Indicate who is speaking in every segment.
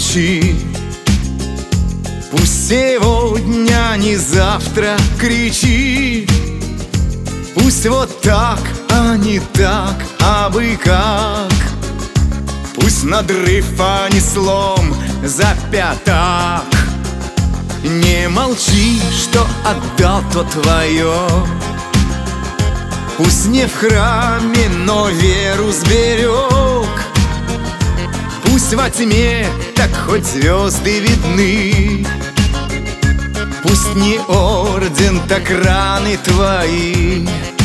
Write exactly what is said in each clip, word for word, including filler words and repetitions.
Speaker 1: молчи. Пусть сегодня, не завтра кричи. Пусть вот так, а не так, а бы как. Пусть надрыв, а не слом за пятак. Не молчи, что отдал, то твое. Пусть не в храме, но веру сберег. Пусть во тьме, так хоть звезды видны. Пусть не орден, так раны твои.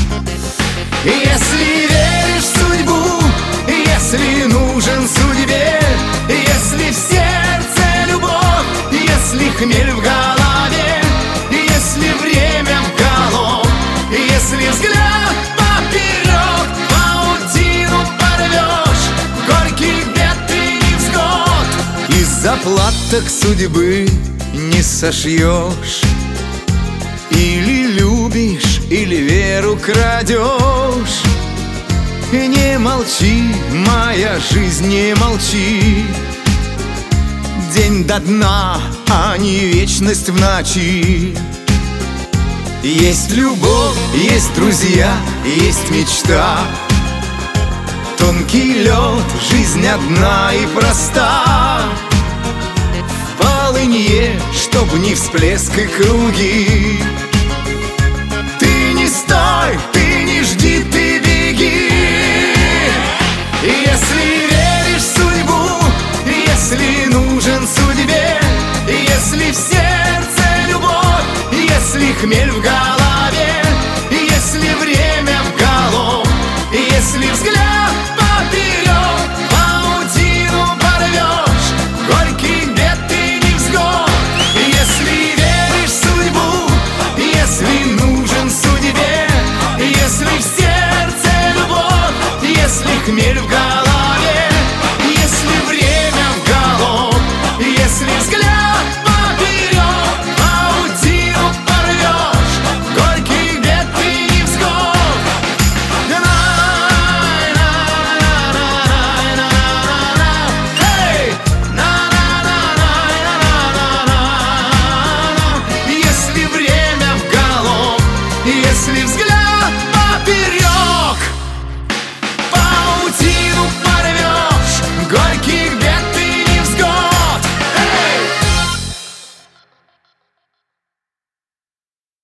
Speaker 1: Если веришь в судьбу, если нужен судьбе, если в сердце любовь, если хмель в голове, если время в голов, если взгляд поперек, паутину порвешь, горьких бед и невзгод. Из заплаток судьбы не сошьешь. Или любишь, или веру крадешь. Не молчи, моя жизнь, не молчи. День до дна, а не вечность в ночи. Есть любовь, есть друзья, есть мечта. Тонкий лед, жизнь одна и проста. В полынье, чтоб не всплеск и круги. Ты не стой, ты не жди, ты беги. Если веришь в судьбу, если нужен судьбе, если в сердце любовь, если хмель в голове,